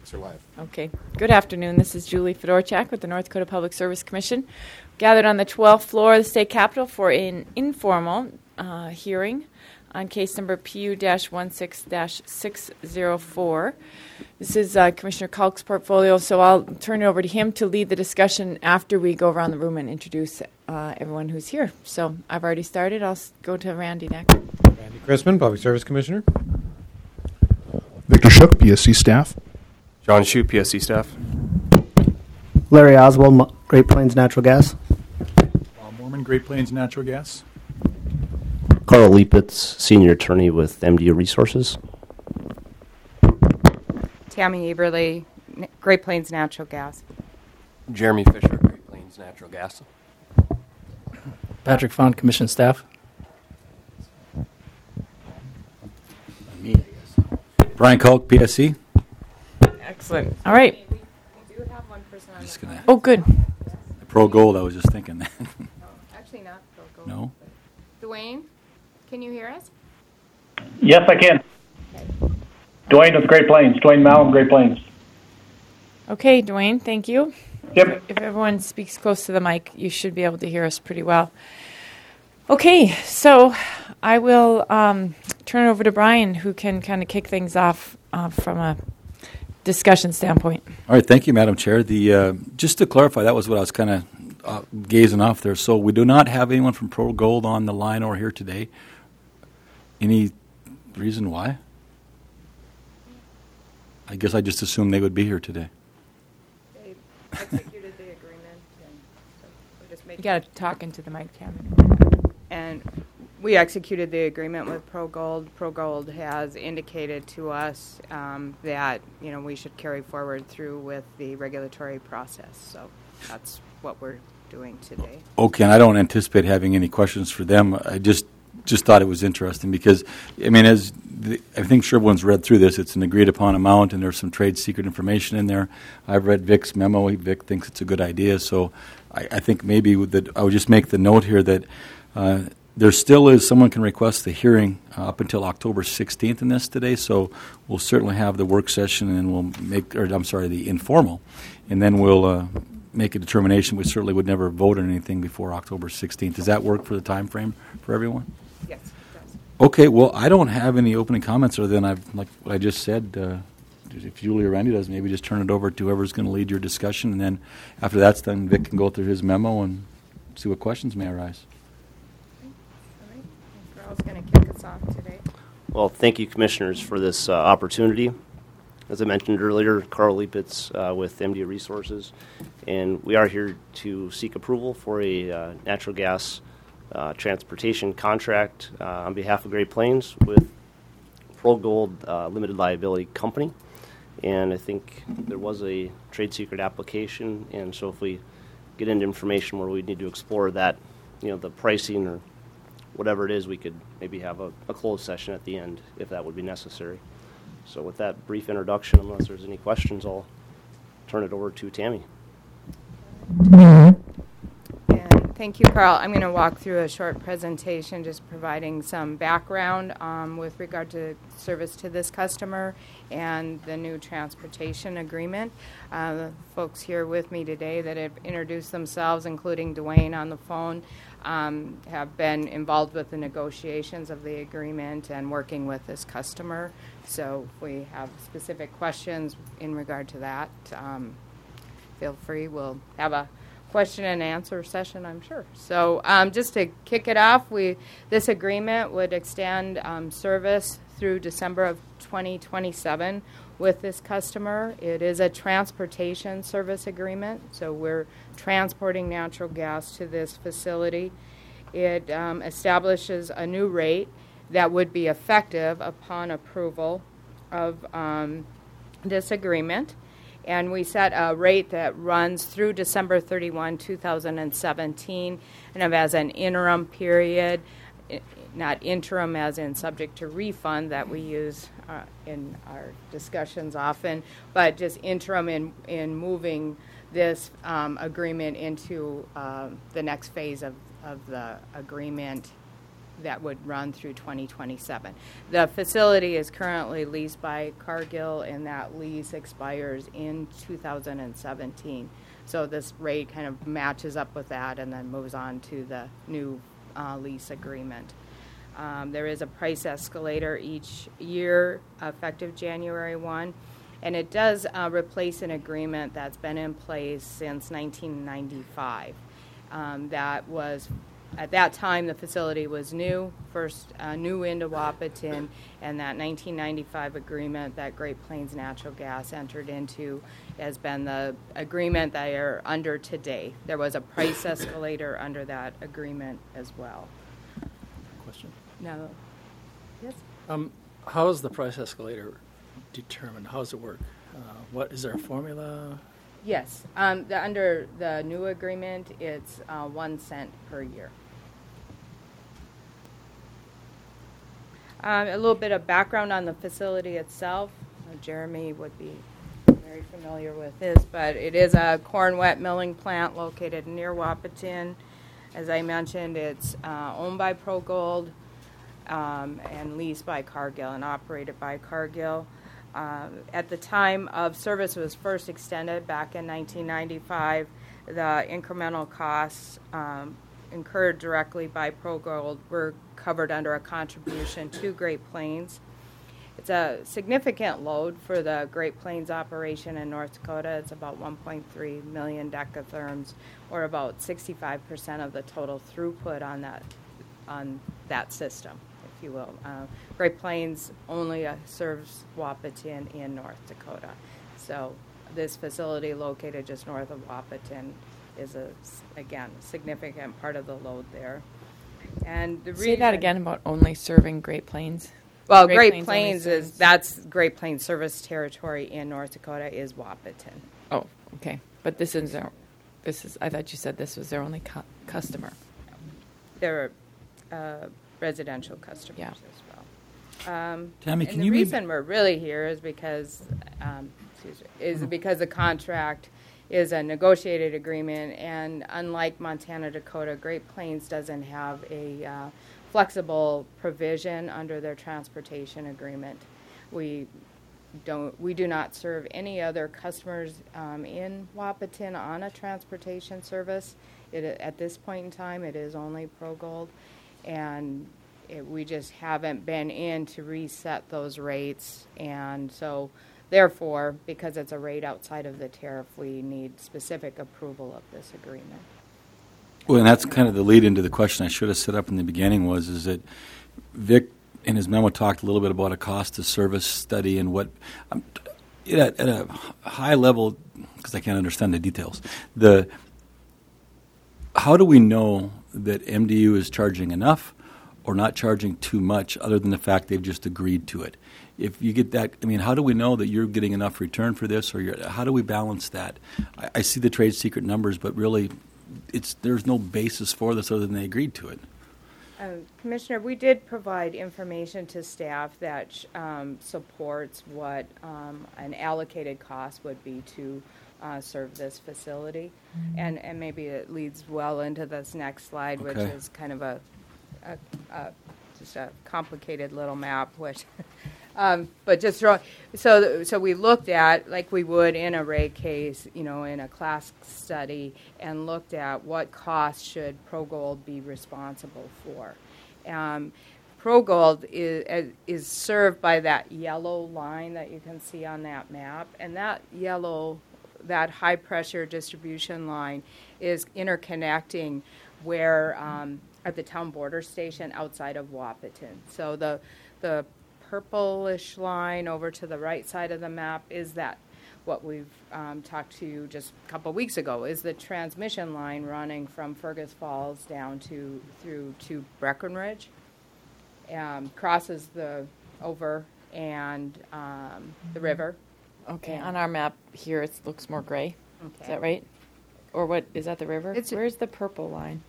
Mics are live. Okay. Good afternoon. This is Julie Fedorchak with the North Dakota Public Service Commission. Gathered on the 12th floor of the State Capitol for an informal hearing on case number PU-16-604. This is Commissioner Kalk's portfolio, so I'll turn it over to him to lead the discussion after we go around the room and introduce everyone who's here. So I've already started. I'll go to Randy next. Randy Chrisman, Public Service Commissioner. Victor Shook, PSC staff. John Shute, PSC staff. Larry Oswald, Great Plains Natural Gas. Bob Mormon, Great Plains Natural Gas. Carl Liepitz, Senior Attorney with MDU Resources. Tammy Eberly, Great Plains Natural Gas. Jeremy Fisher, Great Plains Natural Gas. Patrick Font, Commission staff. Me, I guess. Brian Kalk, PSC. Excellent. All right. We do have one person on Just gonna. Oh, good. Pro Gold. I was just thinking that. No, actually not. Go. No. Dwayne, can you hear us? Yes, I can. Dwayne with Great Plains. Dwayne Malum, Great Plains. Okay, Dwayne, thank you. Yep. If everyone speaks close to the mic, you should be able to hear us pretty well. Okay, so I will turn it over to Brian, who can kind of kick things off from a discussion standpoint. All right. Thank you, Madam Chair. Just to clarify, that was what I was kind of gazing off there. So we do not have anyone from Pro Gold on the line or here today. Any reason why? I guess I just assumed they would be here today. They executed the agreement, and so we're just making. You got to talk into the mic, Tammy. And we executed the agreement with Pro Gold. Pro Gold has indicated to us that we should carry forward through with the regulatory process. So that's what we're doing today. Okay, and I don't anticipate having any questions for them. I just thought it was interesting because, I mean, I think sure everyone's read through this. It's an agreed-upon amount, and there's some trade secret information in there. I've read Vic's memo. Vic thinks it's a good idea. So I think maybe I would just make the note here that there still is, someone can request the hearing up until October 16th in this today. So we'll certainly have the work session, and we'll the informal, and then we'll make a determination. We certainly would never vote on anything before October 16th. Does that work for the time frame for everyone? Yes, it does. Okay, well, I don't have any opening comments other than like what I just said. If Julie or Randy does, maybe just turn it over to whoever's going to lead your discussion, and then after that's done, Vic can go through his memo and see what questions may arise. All right. Carl's going to kick us off today. Well, thank you, Commissioners, for this opportunity. As I mentioned earlier, Carl Liepitz with MDU Resources, and we are here to seek approval for a natural gas transportation contract on behalf of Great Plains with Pro Gold Limited Liability Company. And I think there was a trade secret application, and so if we get into information where we need to explore that, the pricing or whatever it is, we could maybe have a closed session at the end if that would be necessary. So with that brief introduction, unless there's any questions, I'll turn it over to Tammy. And thank you, Carl. I'm going to walk through a short presentation just providing some background with regard to service to this customer and the new transportation agreement. The folks here with me today that have introduced themselves, including Dwayne on the phone, have been involved with the negotiations of the agreement and working with this customer. So if we have specific questions in regard to that, feel free. We'll have a question and answer session, I'm sure. So just to kick it off, this agreement would extend service through December of 2027 with this customer. It is a transportation service agreement, so we're transporting natural gas to this facility. It establishes a new rate that would be effective upon approval of this agreement. And we set a rate that runs through December 31, 2017, and as an interim period, not interim as in subject to refund that we use in our discussions often, but just interim in moving this agreement into the next phase of the agreement that would run through 2027. The facility is currently leased by Cargill, and that lease expires in 2017. So this rate kind of matches up with that and then moves on to the new lease agreement. There is a price escalator each year effective January 1, and it does replace an agreement that's been in place since 1995. That was, at that time, the facility was new, first new into Wahpeton, and that 1995 agreement that Great Plains Natural Gas entered into has been the agreement that are under today. There was a price escalator under that agreement as well. Question. No. Yes? How is the price escalator determined? How does it work? What is there a formula? Yes. Under the new agreement, it's 1 cent per year. A little bit of background on the facility itself. Jeremy would be very familiar with this, but it is a corn wet milling plant located near Wahpeton. As I mentioned, it's owned by ProGold and leased by Cargill and operated by Cargill. At the time of service was first extended back in 1995, the incremental costs incurred directly by ProGold were covered under a contribution to Great Plains. It's a significant load for the Great Plains operation in North Dakota. It's about 1.3 million decatherms, or about 65% of the total throughput on that system, if you will. Great Plains only serves Wahpeton in North Dakota. So this facility located just north of Wahpeton is, again, a significant part of the load there. And the Say that again about only serving Great Plains. Well, Great Plains only is, that's Great Plains service territory in North Dakota is Wahpeton. Oh, okay. But this is I thought you said this was their only customer. They're residential customers Yeah. as well. Tammy, and can the you reason we're really here is because because the contract is a negotiated agreement, and unlike Montana, Dakota, Great Plains doesn't have a flexible provision under their transportation agreement. We do not serve any other customers in Wahpeton on a transportation service. At this point in time, it is only ProGold, and we just haven't been in to reset those rates, and so therefore, because it's a rate outside of the tariff, we need specific approval of this agreement. Well, and that's kind of the lead into the question I should have set up in the beginning is that Vic in his memo talked a little bit about a cost of service study and what, at a high level, because I can't understand the details, how do we know that MDU is charging enough or not charging too much other than the fact they've just agreed to it? If you get that, I mean, how do we know that you're getting enough return for this, or how do we balance that? I see the trade secret numbers, but really, there's no basis for this other than they agreed to it. Commissioner, we did provide information to staff that supports what an allocated cost would be to serve this facility, and maybe it leads well into this next slide, which is kind of just a complicated little map, which. But just so we looked at, like we would in a rate case, in a class study, and looked at what costs should ProGold be responsible for. ProGold is served by that yellow line that you can see on that map, and that high pressure distribution line is interconnecting where at the town border station outside of Wahpeton. So the purplish line over to the right side of the map is that what we've talked to just a couple weeks ago is the transmission line running from Fergus Falls down through to Breckenridge, crosses the river. Okay, on our map here it looks more gray. Okay. Is that right? Or what, is that the river? Where's the purple line?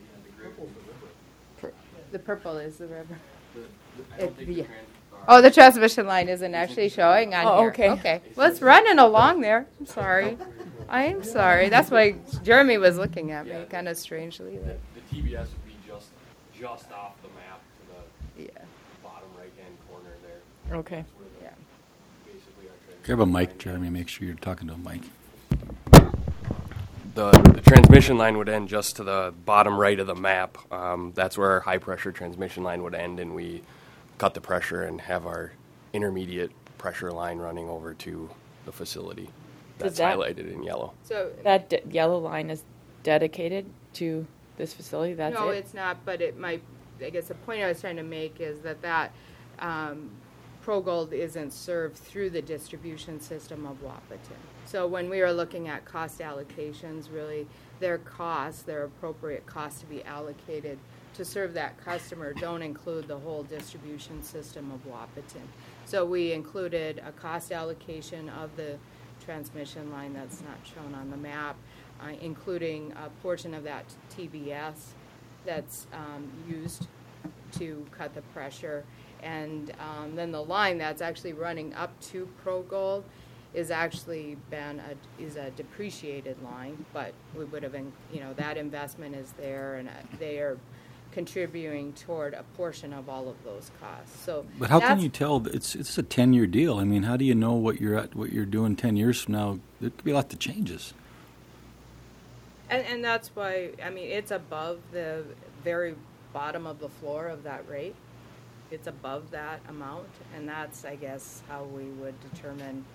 The purple is the river. The transmission line isn't actually showing on here. Okay. Okay. Well, it's running along there. I'm sorry. That's why Jeremy was looking at me kind of strangely. The TBS would be just off the map Okay. Yeah. Grab a mic, Jeremy. Make sure you're talking to a mic. The transmission line would end just to the bottom right of the map. That's where our high-pressure transmission line would end, and we cut the pressure and have our intermediate pressure line running over to the facility. That's highlighted in yellow. So That yellow line is dedicated to this facility? That's no, it? it's not, but it might, I guess the point I was trying to make is that ProGold isn't served through the distribution system of Wahpeton. So when we are looking at cost allocations, really their costs, their appropriate costs to be allocated to serve that customer don't include the whole distribution system of Wahpeton. So we included a cost allocation of the transmission line that's not shown on the map, including a portion of that TBS that's used to cut the pressure. And then the line that's actually running up to ProGold is actually is a depreciated line, but we would have, that investment is there, and they are contributing toward a portion of all of those costs. So, but how can you tell? It's a 10-year deal. I mean, how do you know what you're doing 10 years from now? There could be a lot of changes. And that's why, it's above the very bottom of the floor of that rate. It's above that amount, and that's, I guess, how we would determine,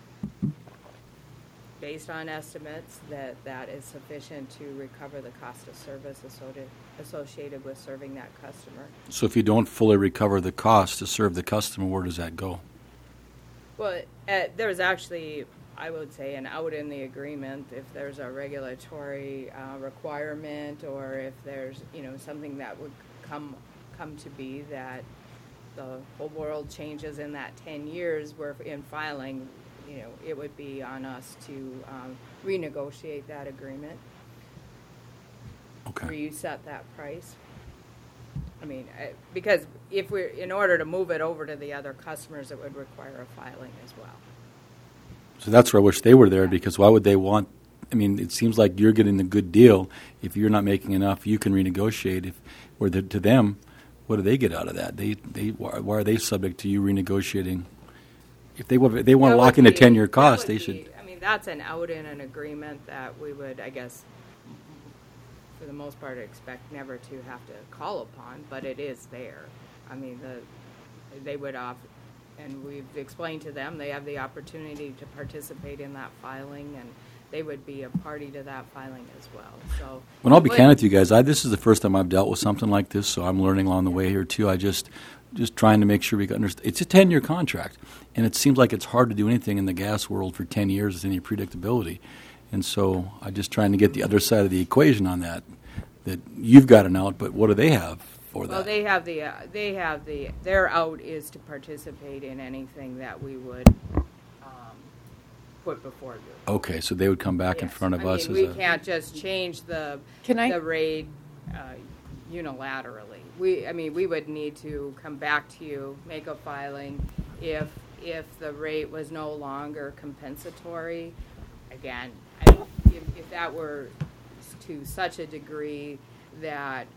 based on estimates, that is sufficient to recover the cost of service associated with serving that customer. So if you don't fully recover the cost to serve the customer, where does that go? Well, there's actually, I would say, an out in the agreement if there's a regulatory requirement, or if there's something that would come to be that the whole world changes in that 10 years. Where in filing, it would be on us to renegotiate that agreement. Okay. Reset that price. Because in order to move it over to the other customers, it would require a filing as well. So that's where I wish they were there, because why would they want? It seems like you're getting a good deal. If you're not making enough, you can renegotiate. To them, what do they get out of that? Why are they subject to you renegotiating? If they want to lock in a 10-year cost, they should. That's an out in an agreement that we would, I guess, for the most part, expect never to have to call upon, but it is there. They would offer, and we've explained to them they have the opportunity to participate in that filing, and they would be a party to that filing as well. So, well, I'll be candid with you guys. This is the first time I've dealt with something like this, so I'm learning along the way here too. I just trying to make sure we can understand. It's a 10-year contract, and it seems like it's hard to do anything in the gas world for 10 years with any predictability. And so I'm just trying to get the other side of the equation on that. That you've got an out, but what do they have for that? Well, they have their out is to participate in anything that we would put before you. Okay, so they would come back in front of us. We can't just change the rate unilaterally. We would need to come back to you, make a filing if the rate was no longer compensatory. Again, if that were to such a degree that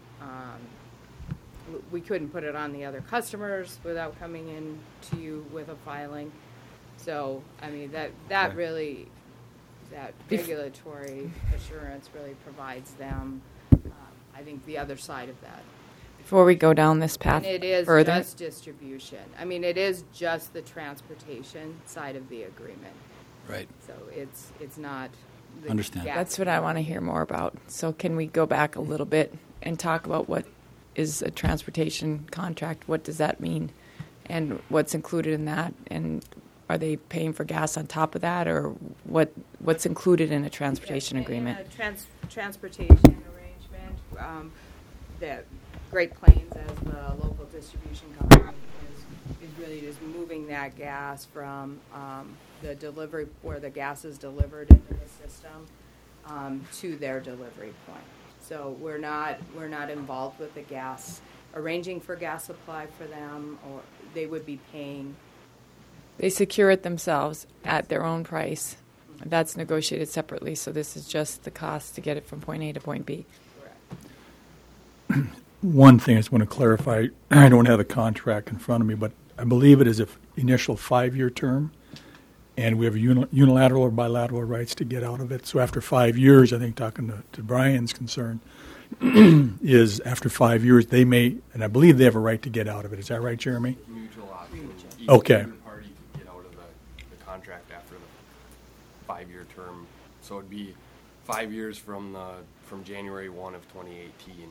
we couldn't put it on the other customers without coming in to you with a filing. So, that really, that regulatory assurance really provides them, I think, the other side of that. Before we go down this path And it is further. just distribution. It is just the transportation side of the agreement. Right. So it's not the Understand. gas. That's what I want to hear more about. So can we go back a little bit and talk about what is a transportation contract? What does that mean? And what's included in that? And are they paying for gas on top of that? Or what's included in a transportation agreement? In a transportation arrangement, that Great Plains, as the local distribution company, is really just moving that gas from the delivery, where the gas is delivered into the system, to their delivery point. So we're not involved with the gas, arranging for gas supply for them, or they would be paying. They secure it themselves at their own price. That's negotiated separately, so this is just the cost to get it from point A to point B. One thing I just want to clarify, I don't have a contract in front of me, but I believe it is an initial 5-year term, and we have unilateral or bilateral rights to get out of it. So after 5 years, I think talking to Brian's concern, is after 5 years they may, and I believe they have a right to get out of it. Is that right, Jeremy? Mutual option. Okay. Either party can get out of the contract after the 5-year term. So it'd be 5 years from January 1 of 2018.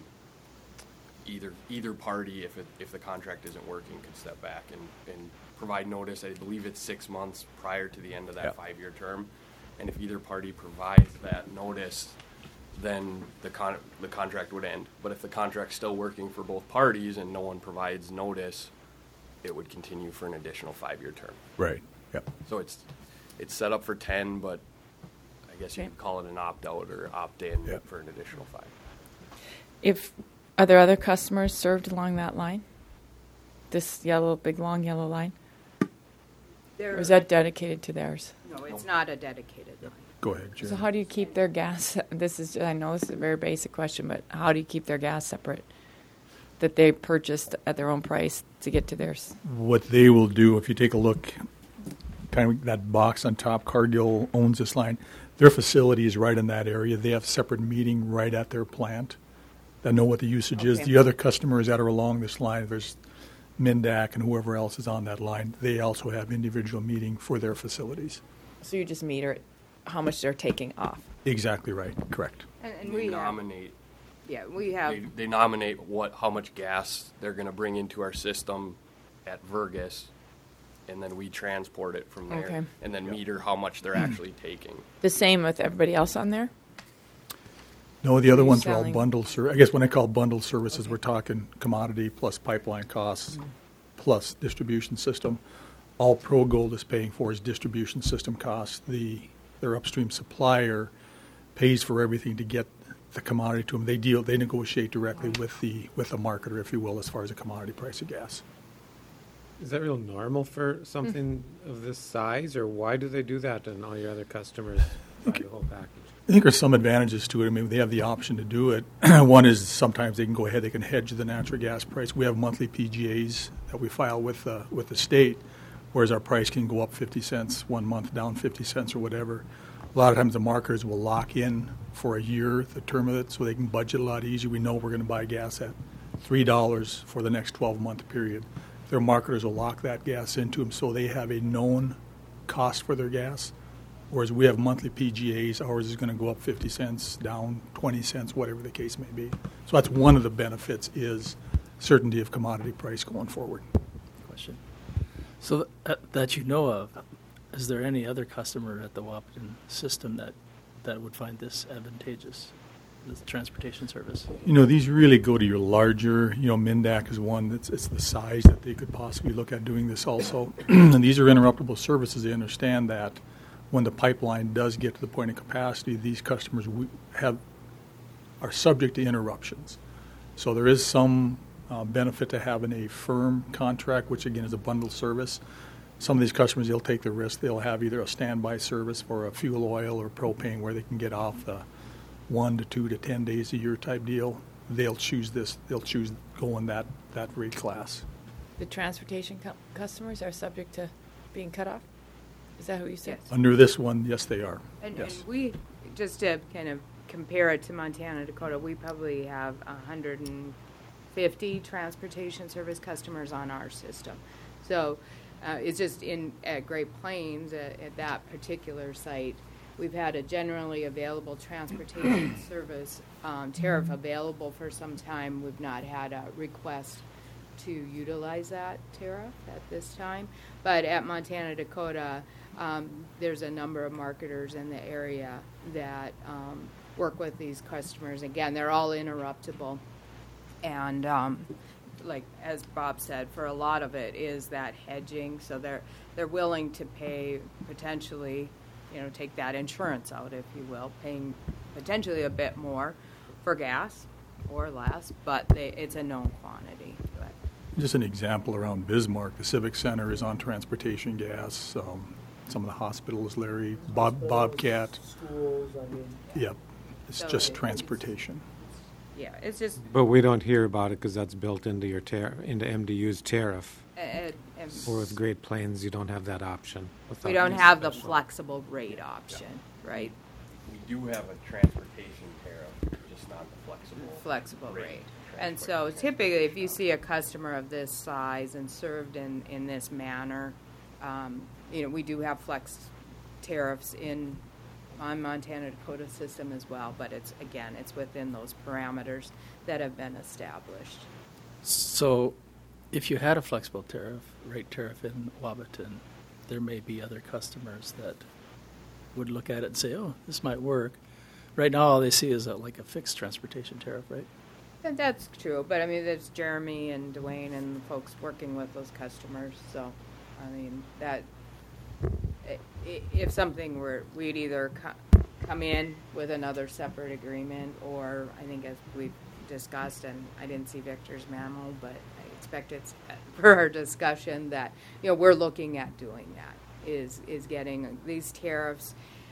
Either party, if the contract isn't working, could step back and provide notice. I believe it's 6 months prior to the end of that 5-year term. And if either party provides that notice, then the contract would end. But if the contract's still working for both parties and no one provides notice, it would continue for an additional 5-year term. Right. Yep. So it's set up for 10, but I guess you could call it an opt-out or opt-in for an additional 5. Are there other customers served along that line? This big long yellow line? Or is that dedicated to theirs? No, it's not a dedicated line. Go ahead, Jeremy. So how do you keep their gas? I know this is a very basic question, but how do you keep their gas separate that they purchased at their own price to get to theirs? What they will do, if you take a look, kind of that box on top, Cargill owns this line. Their facility is right in that area. They have separate meeting right at their plant that know what the usage is. The other customers that are along this line, there's Mindak and whoever else is on that line, they also have individual meeting for their facilities. So you just meter how much they're taking off. Exactly right. Correct. And we nominate. We have. They nominate how much gas they're going to bring into our system at Vergus, and then we transport it from there, and then meter how much they're actually taking. The same with everybody else on there? No, the other ones are all bundled. I guess when I call bundled services, we're talking commodity plus pipeline costs plus distribution system. All ProGold is paying for is distribution system costs. Their upstream supplier pays for everything to get the commodity to them. They negotiate directly with the marketer, if you will, as far as the commodity price of gas. Is that real normal for something of this size, or why do they do that and all your other customers buy the whole package? I think there's some advantages to it. I mean, they have the option to do it. One is sometimes they can go ahead, they can hedge the natural gas price. We have monthly PGAs that we file with the state, whereas our price can go up 50 cents 1 month, down 50 cents or whatever. A lot of times the marketers will lock in for a year the term of it so they can budget a lot easier. We know we're going to buy gas at $3 for the next 12-month period. Their marketers will lock that gas into them so they have a known cost for their gas. Whereas we have monthly PGAs, ours is going to go up 50 cents, down 20 cents, whatever the case may be. So that's one of the benefits is certainty of commodity price going forward. Question. So that you know of, is there any other customer at the Wahpeton system that would find this advantageous, the transportation service? You know, these really go to your larger, Mindak is one it's the size that they could possibly look at doing this also. And these are interruptible services. They understand that when the pipeline does get to the point of capacity, these customers are subject to interruptions. So there is some benefit to having a firm contract, which again is a bundled service. Some of these customers, they'll take the risk. They'll have either a standby service for a fuel oil or propane where they can get off the 1 to 2 to 10 days a year type deal. They'll choose this. They'll choose going that rate class. The transportation customers are subject to being cut off? Is that who you said? Yes. Under this one, yes, they are. And yes. we, just to kind of compare it to Montana, Dakota, we probably have 150 transportation service customers on our system. So it's just at Great Plains, at that particular site, we've had a generally available transportation service tariff available for some time. We've not had a request to utilize that tariff at this time. But at Montana, Dakota, there's a number of marketers in the area that work with these customers. Again, they're all interruptible. And like as Bob said, for a lot of it is that hedging. So they're willing to pay potentially, take that insurance out, if you will, paying potentially a bit more for gas or less, but it's a known quantity. Just an example around Bismarck, the Civic Center is on transportation gas. Some of the hospitals, Larry, Bobcat. Schools, Yep, it's So just transportation. It's just. But we don't hear about it because that's built into your into MDU's tariff. And Or with Great Plains, you don't have that option. We don't have the flexible rate option, right? We do have a transportation tariff, just not the Flexible rate. And so typically, if you see a customer of this size and served in this manner, we do have flex tariffs on Montana Dakota system as well, but it's within those parameters that have been established. So if you had a flexible rate tariff in Wabaton, there may be other customers that would look at it and say, oh, this might work. Right now, all they see is like a fixed transportation tariff, right? And that's true, but I mean, there's Jeremy and Dwayne and the folks working with those customers. So, I mean, that if something we'd either come in with another separate agreement, or I think as we've discussed, and I didn't see Victor's memo, but I expect it's for our discussion that we're looking at doing that is getting these tariffs.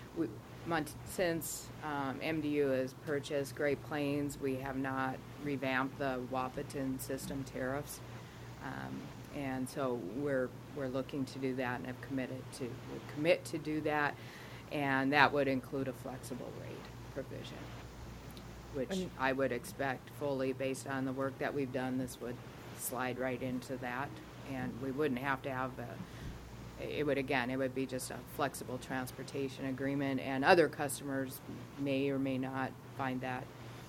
Since MDU has purchased Great Plains, we have not revamped the Wapaton system tariffs, and so we're looking to do that, and have commit to do that, and that would include a flexible rate provision, which I would expect fully based on the work that we've done. This would slide right into that, and we wouldn't have to have it would be just a flexible transportation agreement, and other customers may or may not find that,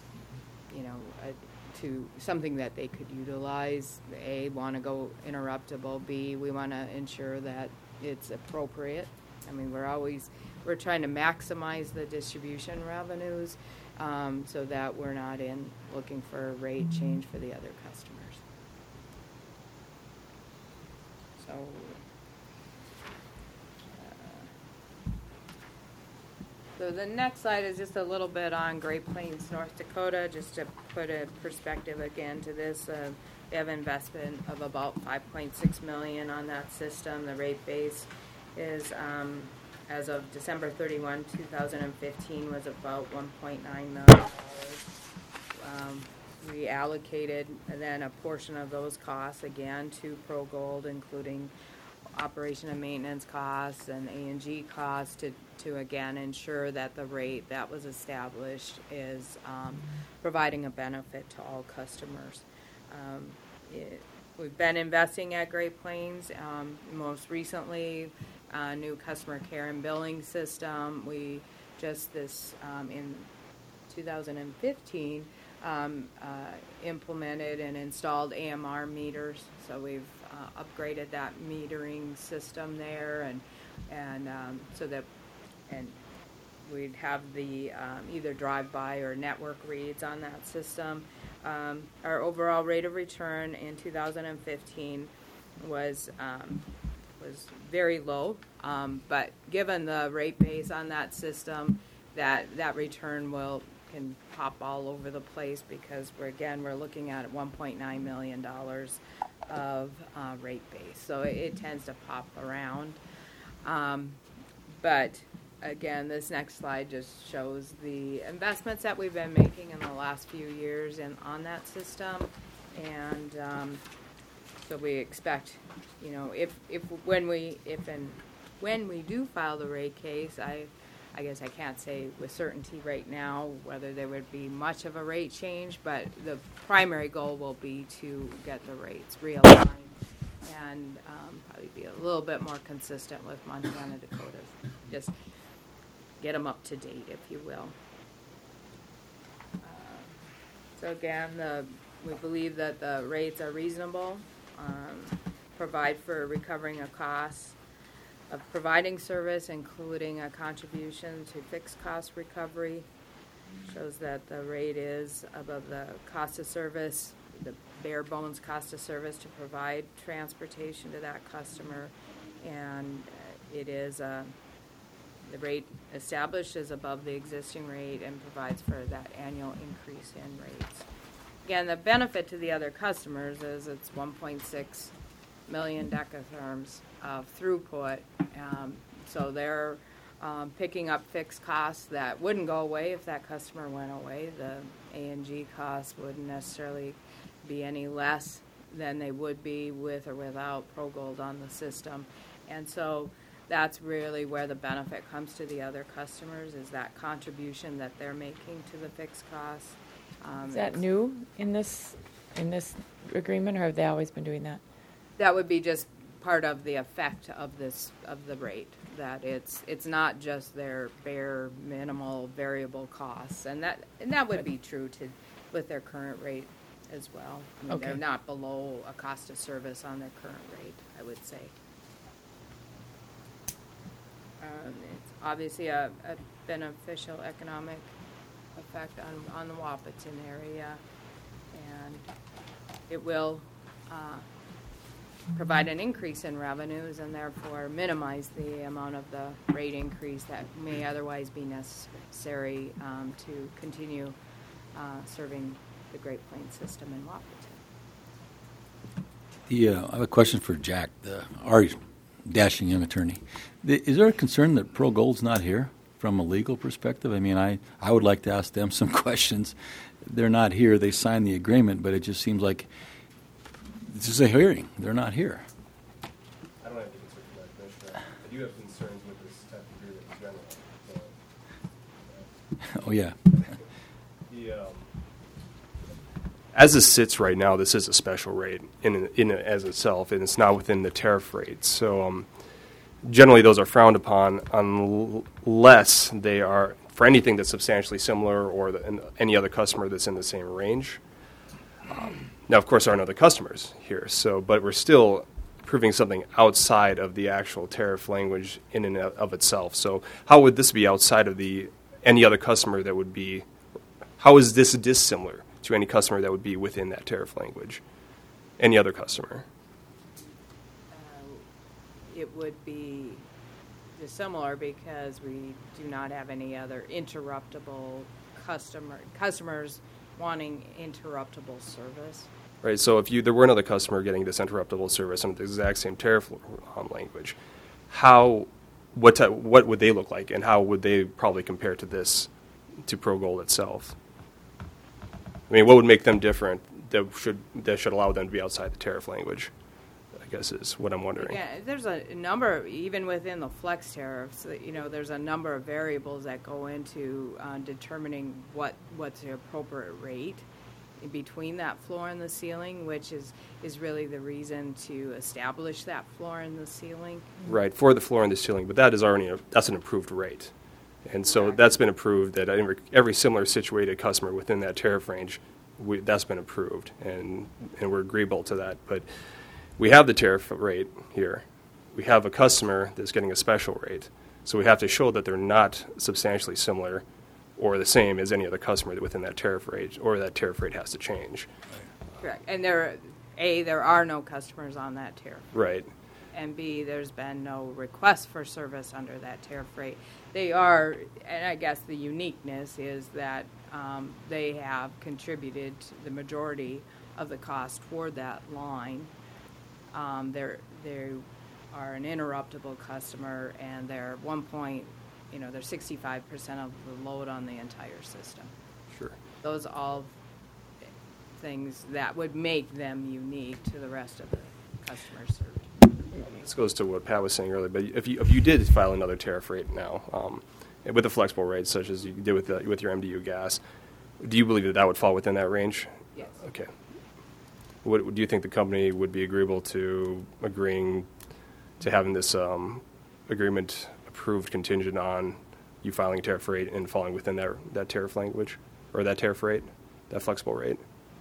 to something that they could utilize. A, want to go interruptible. B, we want to ensure that it's appropriate. I mean, we're trying to maximize the distribution revenues, so that we're not looking for a rate change for the other customers. So the next slide is just a little bit on Great Plains, North Dakota, just to put a perspective again to this. We have investment of about $5.6 million on that system. The rate base is, as of December 31, 2015, was about $1.9 million. We allocated then a portion of those costs again to ProGold, including operation and maintenance costs and A&G costs to again ensure that the rate that was established is providing a benefit to all customers. We've been investing at Great Plains. Most recently, new customer care and billing system. We just in 2015 implemented and installed AMR meters. So we've upgraded that metering system there, and so that we'd have the either drive-by or network reads on that system. Our overall rate of return in 2015 was very low, but given the rate base on that system, that return can pop all over the place, because we're looking at $1.9 million of rate base, so it tends to pop around. But again, this next slide just shows the investments that we've been making in the last few years on that system, and so we expect, when we do file the rate case, I guess I can't say with certainty right now whether there would be much of a rate change, but the primary goal will be to get the rates realigned and probably be a little bit more consistent with Montana Dakota. Just get them up to date, if you will. So again, we believe that the rates are reasonable, provide for recovering a cost of providing service, including a contribution to fixed cost recovery. Shows that the rate is above the cost of service, the bare bones cost of service to provide transportation to that customer, and it is the rate established is above the existing rate and provides for that annual increase in rates. Again, the benefit to the other customers is it's 1.6 million decatherms of throughput, so they're picking up fixed costs that wouldn't go away if that customer went away. The A&G costs wouldn't necessarily be any less than they would be with or without ProGold on the system. And so that's really where the benefit comes to the other customers, is that contribution that they're making to the fixed costs. Is that new in this agreement, or have they always been doing that? That would be just part of the effect of the rate, that it's not just their bare minimal variable costs, and that would be true with their current rate as well. I mean, Okay. They're not below a cost of service on their current rate, I would say. It's obviously a beneficial economic effect on the Wapaton area, and it will provide an increase in revenues and therefore minimize the amount of the rate increase that may otherwise be necessary to continue serving the Great Plains system in Wapaton. I have a question for Jack, our dashing young attorney. Is there a concern that ProGold's not here from a legal perspective? I mean, I would like to ask them some questions. They're not here. They signed the agreement, but it just seems like this is a hearing. They're not here. I don't have any concern for that, Commissioner. I do have concerns with this type of agreement in general. Oh, yeah. As it sits right now, this is a special rate in as itself, and it's not within the tariff rate. So generally, those are frowned upon unless they are for anything that's substantially similar or any other customer that's in the same range. Now, of course, there aren't other customers here, but we're still proving something outside of the actual tariff language in and of itself. So how would this be outside of any other customer that would be? How is this dissimilar to any customer that would be within that tariff language? Any other customer? It would be dissimilar because we do not have any other interruptible customers wanting interruptible service. Right. So if there were another customer getting this interruptible service under the exact same tariff language, what would they look like, and how would they probably compare to ProGold itself? I mean, what would make them different that should allow them to be outside the tariff language, I guess is what I'm wondering. Yeah, there's a number, even within the flex tariffs, there's a number of variables that go into determining what's the appropriate rate in between that floor and the ceiling, which is really the reason to establish that floor and the ceiling. Right, for the floor and the ceiling, but that is already that's an approved rate. And so that's been approved, that every similar situated customer within that tariff range, that's been approved, and we're agreeable to that. But we have the tariff rate here. We have a customer that's getting a special rate. So we have to show that they're not substantially similar or the same as any other customer within that tariff rate, or that tariff rate has to change. Correct. And there are no customers on that tariff. Right. And B, there's been no request for service under that tariff rate. They are, and I guess the uniqueness is that they have contributed to the majority of the cost toward that line. They are an interruptible customer, and they're they're 65% of the load on the entire system. Sure. Those are all things that would make them unique to the rest of the customers served. This goes to what Pat was saying earlier, but if you did file another tariff rate now, with a flexible rate such as you did with your MDU gas, do you believe that would fall within that range? Yes. Okay. What do you think the company would be agreeable to agreeing to having this agreement approved contingent on you filing a tariff rate and falling within that tariff language, or that tariff rate, that flexible rate?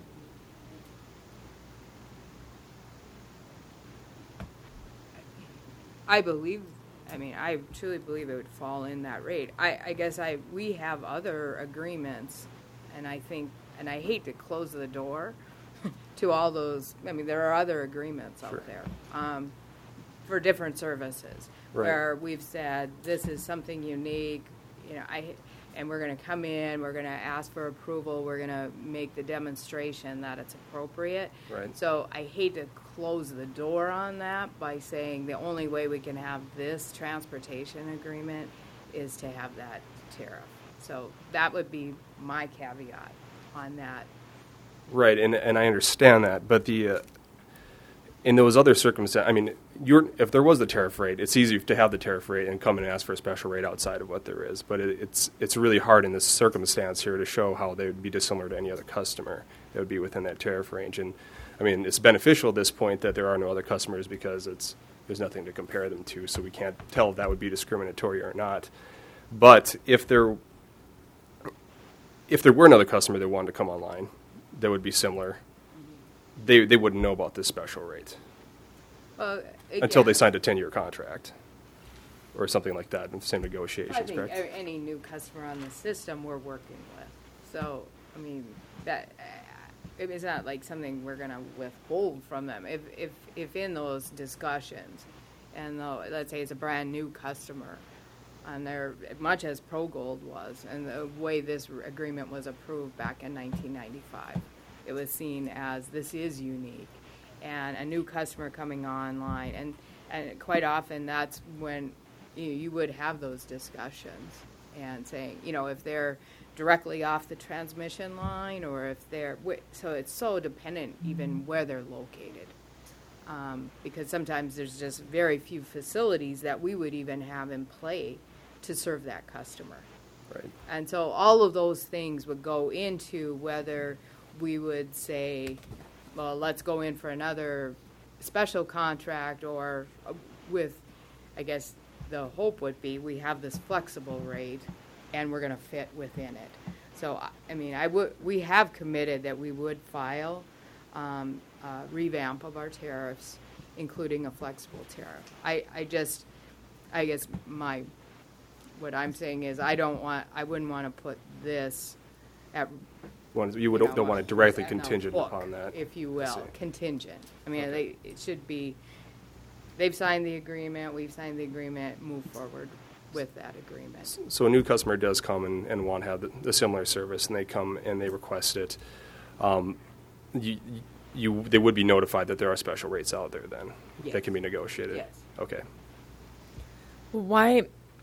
I truly believe it would fall in that rate. I guess we have other agreements, and I hate to close the door to all those. I mean, there are other agreements out there for different services where we've said this is something unique, and we're going to come in, we're going to ask for approval, we're going to make the demonstration that it's appropriate. Right. So I hate to close the door on that by saying the only way we can have this transportation agreement is to have that tariff. So that would be my caveat on that. Right, and I understand that, but in those other circumstances, I mean, if there was the tariff rate, it's easy to have the tariff rate and come in and ask for a special rate outside of what there is. But it's really hard in this circumstance here to show how they would be dissimilar to any other customer that would be within that tariff range. And I mean, it's beneficial at this point that there are no other customers because there's nothing to compare them to, so we can't tell if that would be discriminatory or not. But if there were another customer that wanted to come online that would be similar, they wouldn't know about this special rate until they signed a 10-year contract or something like that in the same negotiations, I think correct? any new customer on the system we're working with. So, I mean, that it's not like something we're going to withhold from them. If in those discussions, and let's say it's a brand new customer, and they're much as ProGold was, and the way this agreement was approved back in 1995, it was seen as this is unique, and a new customer coming online, and quite often that's when you would have those discussions and saying, if they're directly off the transmission line, or if they're so it's so dependent even where they're located, because sometimes there's just very few facilities that we would even have in play to serve that customer. Right. And so all of those things would go into whether we would say, well, let's go in for another special contract, or with, I guess the hope would be we have this flexible rate and we're going to fit within it. So, I mean, we have committed that we would file a revamp of our tariffs, including a flexible tariff. I guess what I'm saying is I wouldn't want to put this at. You don't want it directly contingent upon that, if you will, contingent. I mean, okay. It should be. They've signed the agreement. We've signed the agreement. Move forward with that agreement. So a new customer does come and want to have the similar service, and they come and they request it. They would be notified that there are special rates out there then that can be negotiated. Yes. Okay. Why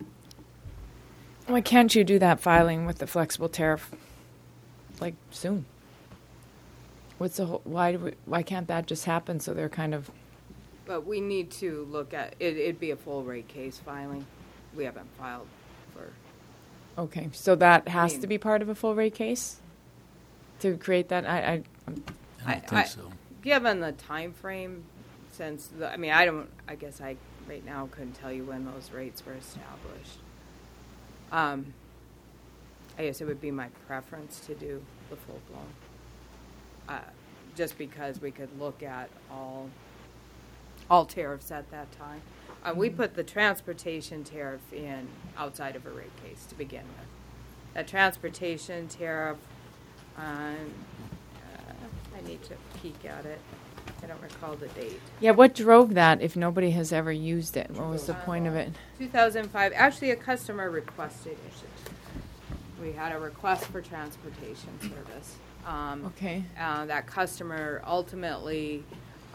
can't you do that filing with the flexible tariff like soon? What's the why can't that just happen? So they're kind of. But we need to look at it. It'd be a full rate case filing. We haven't filed for. Okay, so that has to be part of a full rate case to create that. I don't think so. Given the time frame, I guess I right now couldn't tell you when those rates were established. I guess it would be my preference to do the full blown, just because we could look at all tariffs at that time. We put the transportation tariff in outside of a rate case to begin with. That transportation tariff, I need to peek at it. I don't recall the date. Yeah, what drove that if nobody has ever used it? What was the point of it? 2005. Actually, a customer requested it. We had a request for transportation service. Okay. That customer ultimately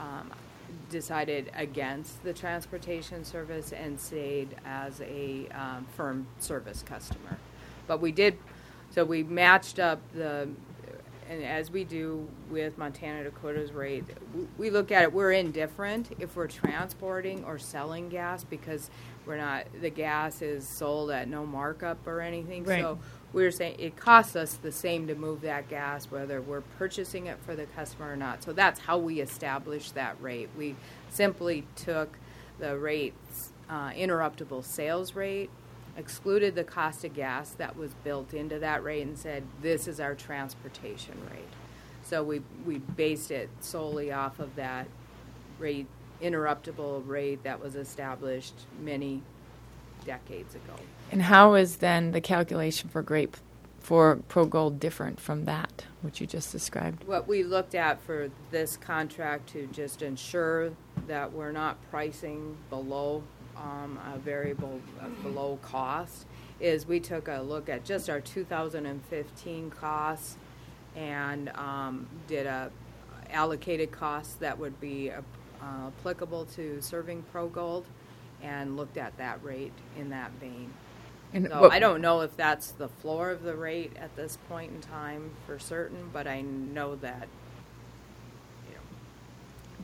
decided against the transportation service and stayed as a firm service customer. But we matched up and as we do with Montana Dakota's rate, we look at it, we're indifferent if we're transporting or selling gas, because the gas is sold at no markup or anything. Right. So we're saying it costs us the same to move that gas, whether we're purchasing it for the customer or not. So that's how we established that rate. We simply took the rate's interruptible sales rate, excluded the cost of gas that was built into that rate, and said, this is our transportation rate. So we based it solely off of that rate, interruptible rate that was established many decades ago. And how is then the calculation for ProGold different from that, which you just described? What we looked at for this contract to just ensure that we're not pricing below a variable below cost is we took a look at just our 2015 costs and did a allocated cost that would be applicable to serving ProGold, and looked at that rate in that vein. And so I don't know if that's the floor of the rate at this point in time for certain, but I know that.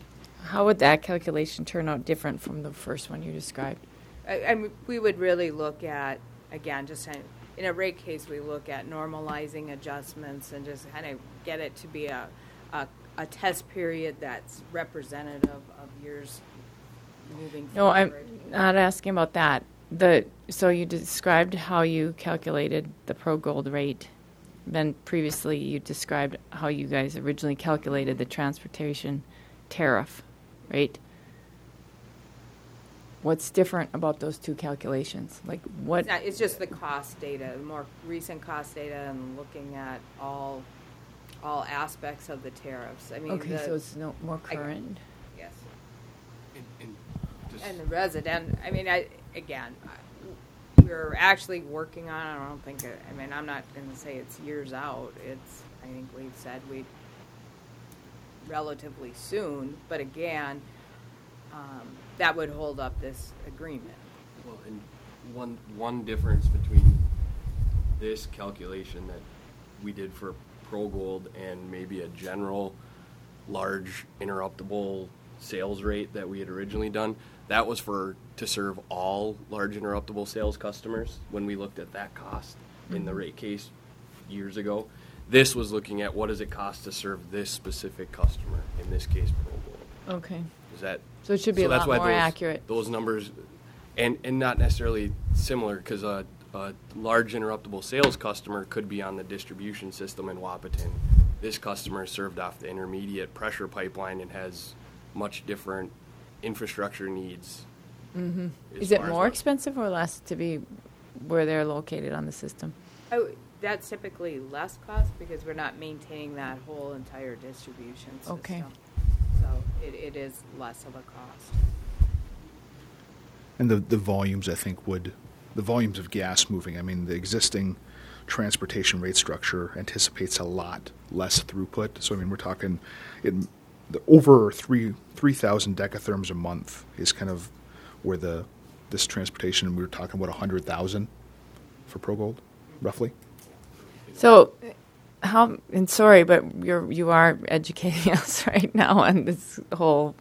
How would that calculation turn out different from the first one you described? I mean, we would really look at, again, just in a rate case, we look at normalizing adjustments and just kind of get it to be a test period that's representative of years moving forward. No, I'm not asking about that. So you described how you calculated the ProGold rate. Then previously you described how you guys originally calculated the transportation tariff, right? What's different about those two calculations? Like what? It's just the cost data, the more recent cost data, and looking at all aspects of the tariffs. I mean, okay, so it's more current. Yes. And the resident. I mean, we're actually working on it. I don't think. I'm not going to say it's years out. I think we've said we relatively soon. But again, that would hold up this agreement. Well, and one difference between this calculation that we did for ProGold and maybe a general large interruptible sales rate that we had originally done, that was to serve all large interruptible sales customers when we looked at that cost in the rate case years ago. This was looking at what does it cost to serve this specific customer, in this case ProGold. Okay. So it should be a lot more accurate. Those numbers, and not necessarily similar, because a large interruptible sales customer could be on the distribution system in Wahpeton. This customer is served off the intermediate pressure pipeline and has much different infrastructure needs. Mm-hmm. Is it more expensive or less to be where they're located on the system? Oh, that's typically less cost because we're not maintaining that whole entire distribution system. Okay. So it is less of a cost. And the volumes, I think, the volumes of gas moving, I mean, the existing transportation rate structure anticipates a lot less throughput. So, I mean, we're talking over 3,000 decatherms a month is kind of where this transportation, we were talking about 100,000 for ProGold, roughly. So, and sorry, but you are educating us right now on this whole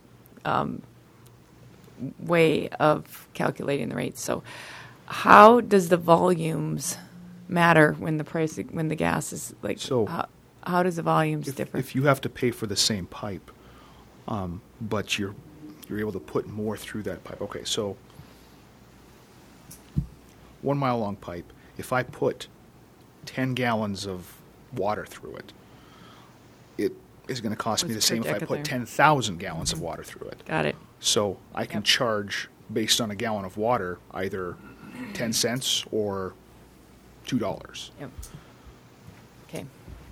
way of calculating the rates. So, how does the volumes matter when the gas is like? So, how does the volumes differ? If you have to pay for the same pipe, but you're able to put more through that pipe. Okay, so 1 mile long pipe. If I put 10 gallons of water through it, it is going to cost me the same if I put 10,000 gallons of water through it. Got it. So I can charge, based on a gallon of water, either 10 cents or $2. Yep. Okay.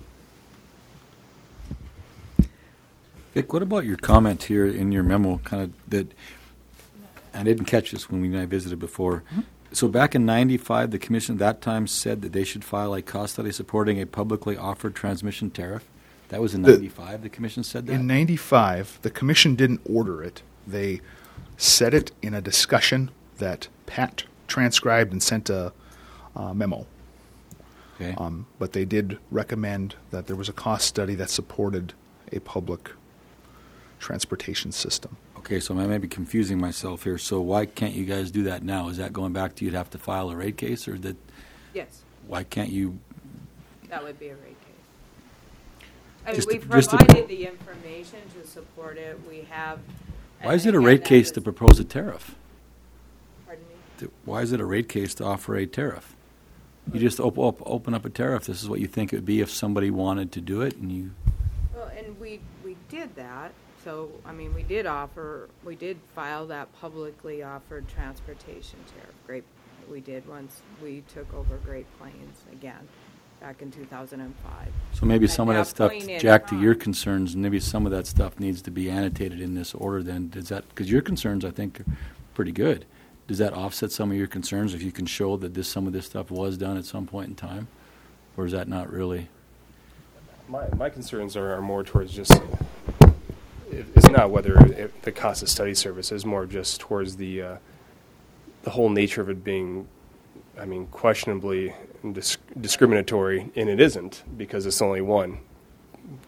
Vic, what about your comment here in your memo, kind of that, I didn't catch this when I visited before. Mm-hmm. So back in 95, the commission at that time said that they should file a cost study supporting a publicly offered transmission tariff. That was in 95, the commission said that? In 95, the commission didn't order it. They said it in a discussion that Pat transcribed and sent a memo. Okay. But they did recommend that there was a cost study that supported a public transportation system. Okay, so I may be confusing myself here. So why can't you guys do that now? Is that going back to you'd have to file a rate case, or that? Yes. Why can't you? That would be a rate case. I mean, we've provided the information to support it. We have. Why is it a rate case to propose a tariff? Pardon me? Why is it a rate case to offer a tariff? You just open up a tariff. This is what you think it would be if somebody wanted to do it, and you. Well, and we did that. So, I mean, we did file that publicly offered transportation tariff. We did once we took over Great Plains again back in 2005. So maybe some of that stuff, Jack, to your concerns, maybe some of that stuff needs to be annotated in this order then. Does that, because your concerns, I think, are pretty good. Does that offset some of your concerns if you can show that some of this stuff was done at some point in time? Or is that not really? My concerns are more towards just... It's not whether the cost of study services, more just towards the whole nature of it being, I mean, questionably discriminatory, and it isn't because it's only one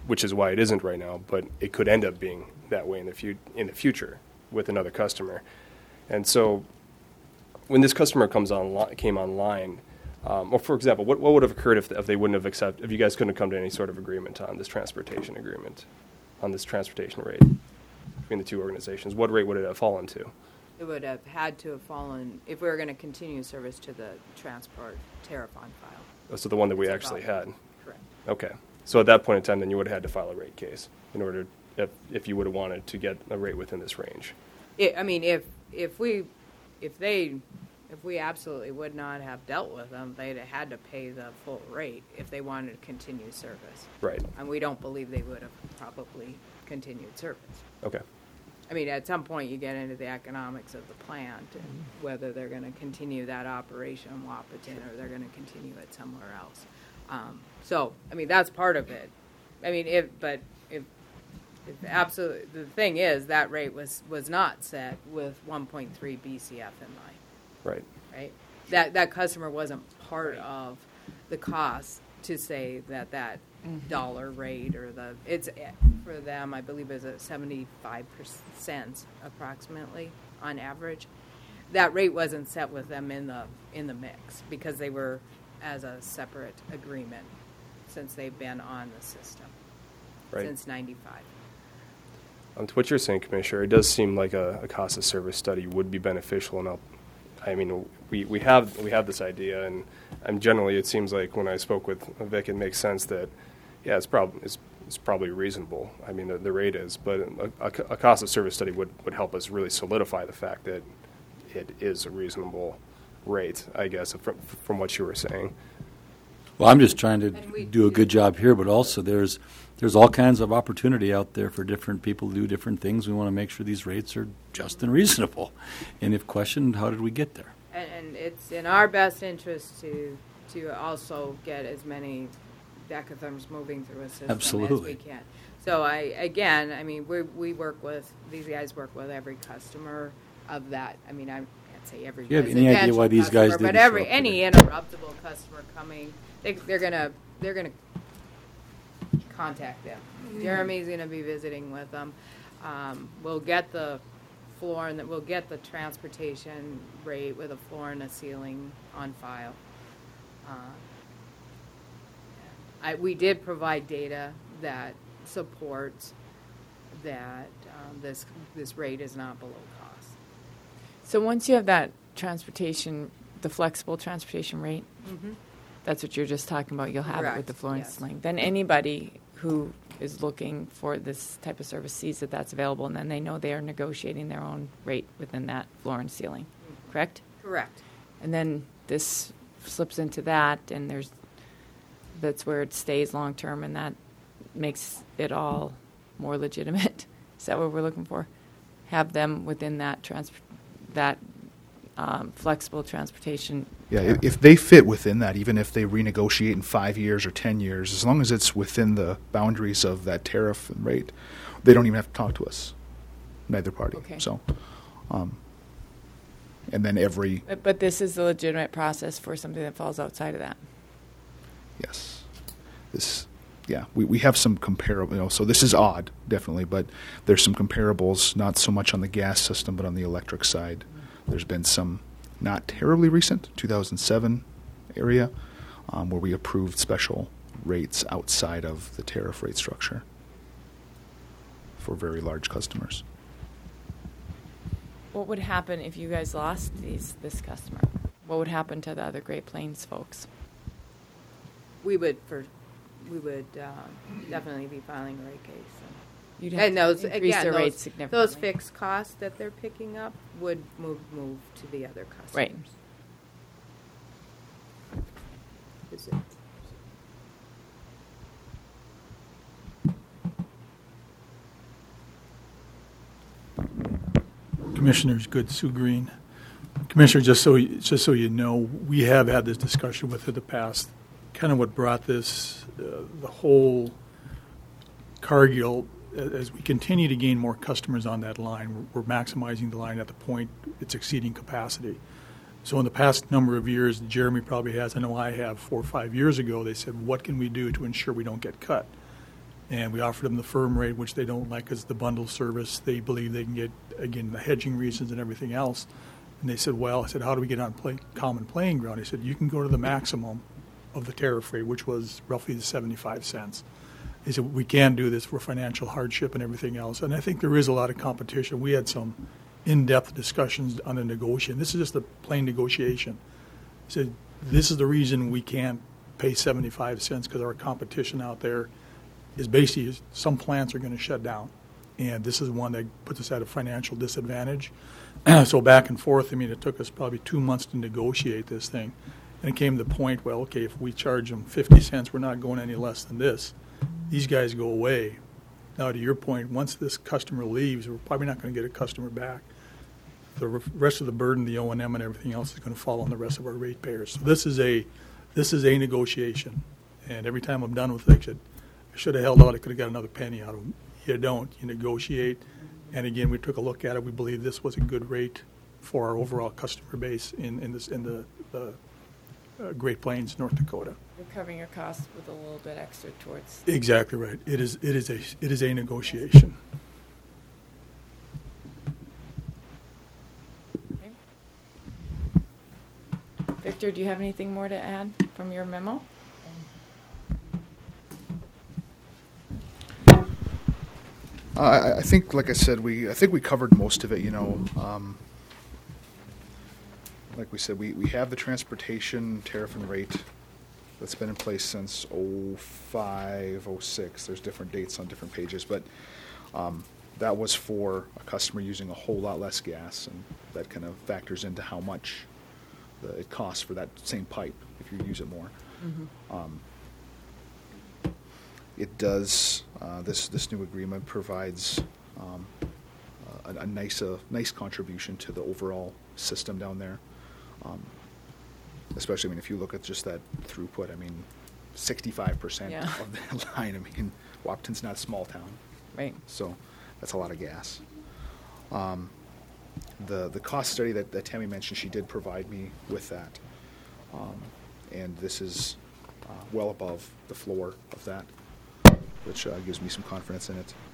which is why it isn't right now, but it could end up being that way in the future with another customer. And so when this customer came online, or for example, what would have occurred if they wouldn't have if you guys couldn't have come to any sort of agreement on this transportation agreement, on this transportation rate between the two organizations? What rate would it have fallen to? It would have had to have fallen, if we were going to continue service, to the transport tariff on file. Oh, so the one that we actually had? Correct. Okay. So at that point in time, then you would have had to file a rate case in order, if you would have wanted to get a rate within this range. If we absolutely would not have dealt with them, they'd have had to pay the full rate if they wanted to continue service. Right. And we don't believe they would have probably continued service. Okay. I mean, at some point you get into the economics of the plant and whether they're going to continue that operation in Wahpeton or they're going to continue it somewhere else. So, I mean, that's part of it. I mean, if absolutely, the thing is that rate was not set with 1.3 BCF in mind. Right. Right. That customer wasn't part of the cost to say that dollar rate or it's for them, I believe, is at 75% approximately on average. That rate wasn't set with them in the mix because they were as a separate agreement since they've been on the system since '95. To what you're saying, Commissioner, it does seem like a cost of service study would be beneficial, and I mean, we have this idea, and generally it seems like when I spoke with Vic, it makes sense that it's probably reasonable. I mean, the rate is, but a cost of service study would help us really solidify the fact that it is a reasonable rate, I guess, from what you were saying. Well, I'm just trying to do a good job here, but also there's all kinds of opportunity out there for different people to do different things. We want to make sure these rates are just and reasonable. And if questioned, how did we get there? And it's in our best interest to also get as many decatherms moving through a system as we can. So we work with, these guys work with every customer of that. I mean, I can't say every. Do you have any idea why these guys didn't? But any interruptible customer coming, they're gonna contact them. Jeremy's gonna be visiting with them. We'll get the floor and we'll get the transportation rate with a floor and a ceiling on file. We did provide data that supports that this rate is not below cost. So once you have that transportation, the flexible transportation rate, that's what you're just talking about, you'll have Correct. it with the floor and Yes. ceiling. Then anybody who is looking for this type of service sees that that's available, and then they know they are negotiating their own rate within that floor and ceiling, correct? Correct. And then this slips into that, and that's where it stays long term, and that makes it all more legitimate. Is that what we're looking for? Have them within that flexible transportation. Yeah, if they fit within that, even if they renegotiate in 5 years or 10 years, as long as it's within the boundaries of that tariff and rate, they don't even have to talk to us, neither party. Okay. So, and then every But this is the legitimate process for something that falls outside of that. yes, we have some comparable. So this is odd, definitely, but there's some comparables, not so much on the gas system, but on the electric side. There's been some not terribly recent, 2007 area, where we approved special rates outside of the tariff rate structure for very large customers. What would happen if you guys lost this customer? What would happen to the other Great Plains folks? We would definitely be filing a rate case. You'd have And to those increase again, their rates those significantly. fixed costs that they're picking up would move to the other customers. Right. Is it- Commissioners, good, Sue Green. Commissioner, just so you know, we have had this discussion with her in the past. Kind of what brought this, the whole Cargill, as we continue to gain more customers on that line, we're maximizing the line at the point it's exceeding capacity. So in the past number of years, Jeremy probably has, I know I have 4 or 5 years ago, they said, what can we do to ensure we don't get cut? And we offered them the firm rate, which they don't like as the bundle service. They believe they can get, again, the hedging reasons and everything else. And they said, well, I said, how do we get on common playing ground? He said, you can go to the maximum of the tariff rate, which was roughly the 75 cents. He said, we can do this for financial hardship and everything else. And I think there is a lot of competition. We had some in-depth discussions on the negotiation. This is just a plain negotiation. He said, this is the reason we can't pay 75 cents because our competition out there is basically some plants are going to shut down. And this is one that puts us at a financial disadvantage. So back and forth, I mean, it took us probably 2 months to negotiate this thing. And it came to the point, well, okay, if we charge them 50 cents, we're not going any less than this. These guys go away. Now, to your point, once this customer leaves, we're probably not going to get a customer back. The rest of the burden, the O&M and everything else is going to fall on the rest of our ratepayers. So this is a negotiation. And every time I'm done with it, I should have held out. I could have got another penny out of them. You don't. You negotiate. And again, we took a look at it. We believe this was a good rate for our overall customer base in the Great Plains, North Dakota. You're covering your costs with a little bit extra towards. Exactly right. It is a negotiation. Okay. Victor, do you have anything more to add from your memo? I think, like I said, I think we covered most of it. Like we said, we have the transportation tariff and rate that's been in place since 05, 06. There's different dates on different pages, but that was for a customer using a whole lot less gas, and that kind of factors into how much it costs for that same pipe if you use it more. Mm-hmm. It does. This new agreement provides a nice contribution to the overall system down there. Especially, I mean, if you look at just that throughput, I mean, 65% of that line. I mean, Wahpeton's not a small town, right? So that's a lot of gas. The cost study that Tammy mentioned, she did provide me with that, and this is well above the floor of that, which gives me some confidence in it.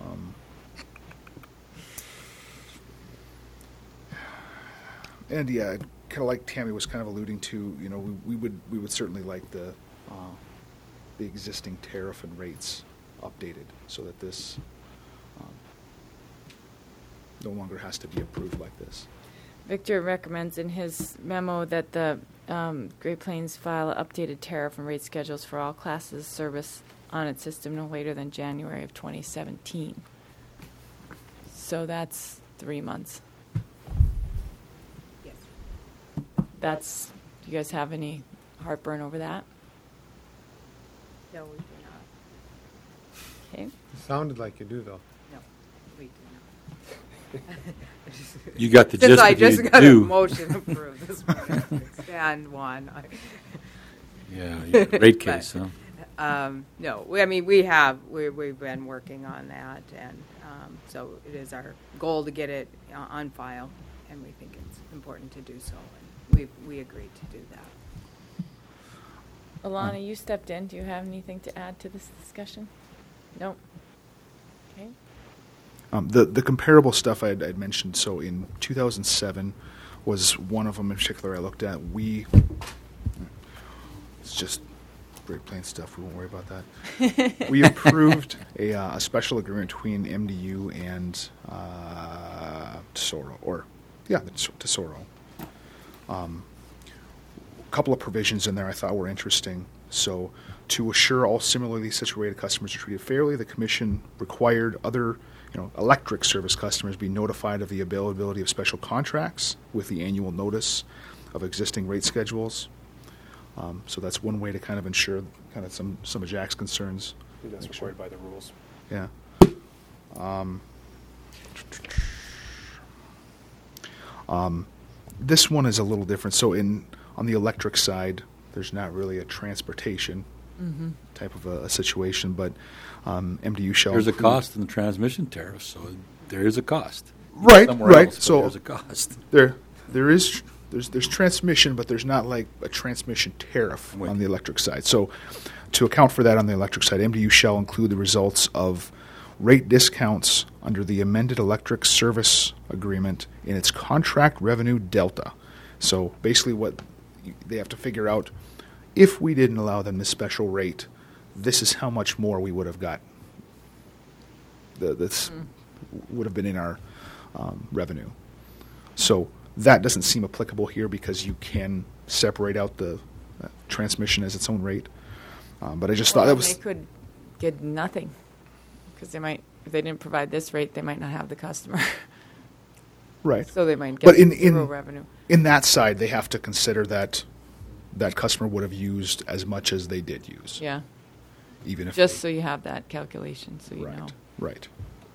And yeah, kind of like Tammy was kind of alluding to, we would certainly like the existing tariff and rates updated so that this no longer has to be approved like this. Victor recommends in his memo that the Great Plains file updated tariff and rate schedules for all classes of service on its system no later than January of 2017. So that's 3 months. Yes. Do you guys have any heartburn over that? No, we do not. Okay. It sounded like you do, though. No, we do not. You got the gist. Since I just got a motion approved this morning, expand one. Yeah, rate case, huh? No, we've been working on that, and so it is our goal to get it on file, and we think it's important to do so, and we agreed to do that. Alana, you stepped in. Do you have anything to add to this discussion? Nope. Okay. The comparable stuff I'd mentioned, so in 2007 was one of them in particular I looked at. It's just Great Plains stuff. We won't worry about that. We approved a special agreement between MDU and Tesoro, Tesoro. A couple of provisions in there I thought were interesting. So, to assure all similarly situated customers are treated fairly, the Commission required other electric service customers be notified of the availability of special contracts with the annual notice of existing rate schedules. So that's one way to kind of ensure kind of some of Jack's concerns. That's required by the rules. Yeah. This one is a little different. So on the electric side, there's not really a transportation type of a situation, but MDU shall. There's a cost in the transmission tariff, so there is a cost. Right. Somewhere else, so there's a cost. There is there's transmission, but there's not like a transmission tariff on the electric side. So to account for that on the electric side, MDU shall include the results of rate discounts under the amended electric service agreement in its contract revenue delta. So basically what they have to figure out, if we didn't allow them this special rate, this is how much more we would have got. This would have been in our revenue. So that doesn't seem applicable here because you can separate out the transmission as its own rate. But I just thought that was... They could get nothing because they might, if they didn't provide this rate, they might not have the customer. Right. So they might get zero revenue. In that side, they have to consider that that customer would have used as much as they did use. Yeah. Even if just so you have that calculation, so you know. Right.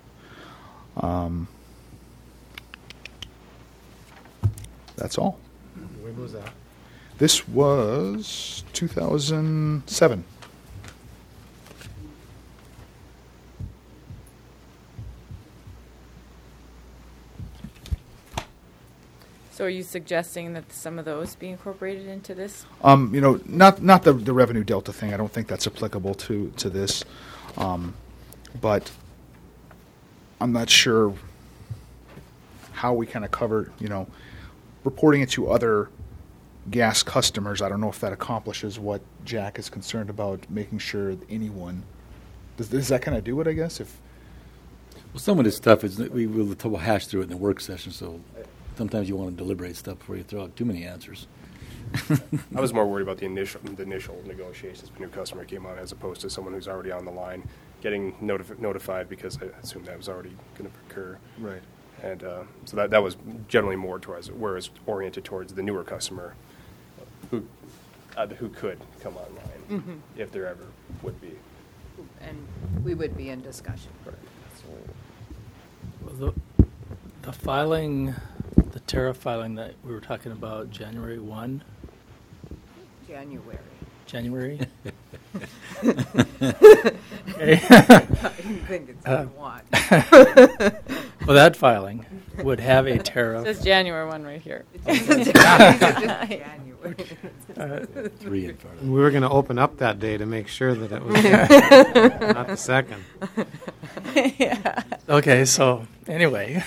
That's all. When was that? This was 2007. So are you suggesting that some of those be incorporated into this? Not the revenue delta thing. I don't think that's applicable to this. But I'm not sure how we kind of cover, reporting it to other gas customers. I don't know if that accomplishes what Jack is concerned about, making sure that anyone does that kind of do it, I guess? Well, some of this stuff is we will hash through it in the work session, so sometimes you want to deliberate stuff before you throw out too many answers. I was more worried about the initial negotiations when a new customer came on, as opposed to someone who's already on the line getting notified, because I assumed that was already going to occur. Right. And so that was generally more towards, whereas oriented towards the newer customer who could come online if there ever would be. And we would be in discussion. Right. Well, the filing, the tariff filing that we were talking about, January 1? January? I think it's one. Well, that filing would have a tariff. It says January 1 right here. January. 3 in front of it. We were going to open up that day to make sure that it was not the second. Yeah. Okay, so anyway,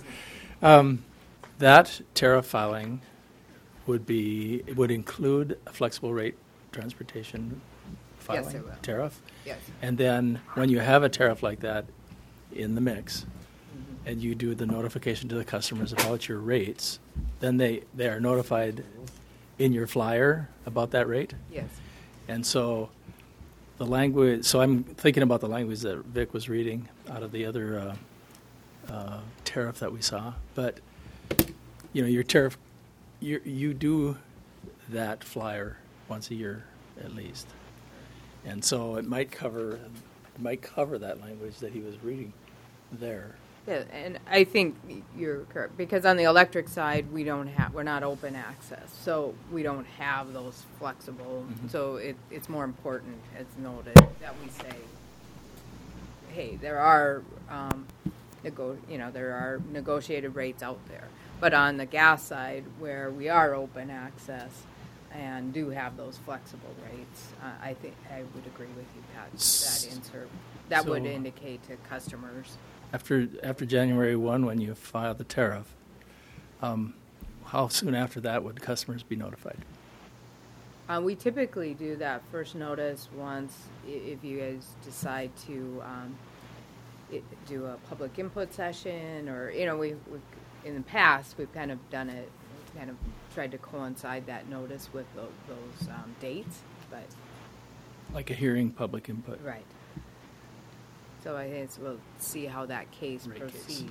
that tariff filing would include a flexible rate transportation filing Yes, it will. tariff. Yes. And then when you have a tariff like that in the mix, and you do the notification to the customers about your rates, then they are notified in your flyer about that rate. Yes. And so the language, so I'm thinking about the language that Vic was reading out of the other tariff that we saw. But, your tariff, you do that flyer once a year at least. And so it might cover that language that he was reading there. Yeah, and I think you're correct, because on the electric side, we're not open access, so we don't have those flexible. So it's more important, as noted, that we say, hey, there are there are negotiated rates out there. But on the gas side, where we are open access and do have those flexible rates, I think I would agree with you, Pat. That insert that would indicate to customers. After January 1, when you file the tariff, how soon after that would customers be notified? We typically do that first notice once if you guys decide to do a public input session, or we in the past we've kind of done it, kind of tried to coincide that notice with those dates, but like a hearing, public input. Right. So I guess we'll see how that case proceeds.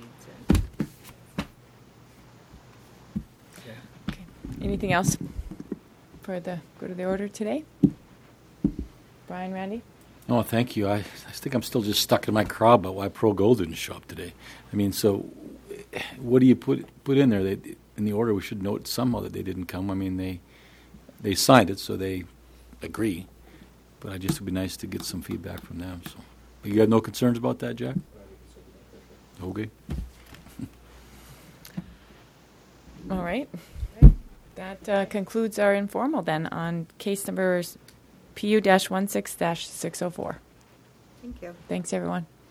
Okay. Anything else for the go to the order today? Brian, Randy? Oh, thank you. I think I'm still just stuck in my craw about why Pro Gold didn't show up today. I mean, so what do you put in there? In the order, we should note somehow that they didn't come. I mean, they signed it, so they agree. But I just would be nice to get some feedback from them. So, but you got no concerns about that, Jack? Okay. All right. That concludes our informal then on case number PU-16-604. Thank you. Thanks, everyone.